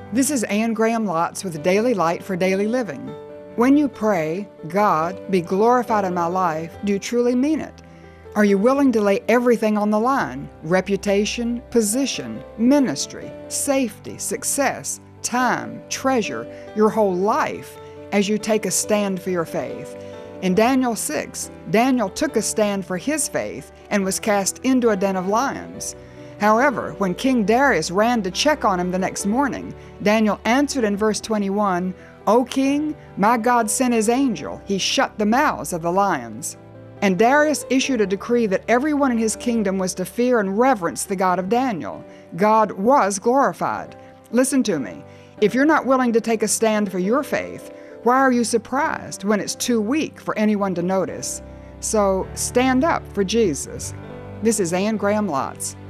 This is Anne Graham Lotz with Daily Light for Daily Living. When you pray, "God, be glorified in my life," do you truly mean it? Are you willing to lay everything on the line? Reputation, position, ministry, safety, success, time, treasure, your whole life as you take a stand for your faith. In Daniel 6, Daniel took a stand for his faith and was cast into a den of lions. However, when King Darius ran to check on him the next morning, Daniel answered in verse 21, "O king, my God sent his angel. He shut the mouths of the lions." And Darius issued a decree that everyone in his kingdom was to fear and reverence the God of Daniel. God was glorified. Listen to me. If you're not willing to take a stand for your faith, why are you surprised when it's too weak for anyone to notice? So stand up for Jesus. This is Anne Graham Lotz.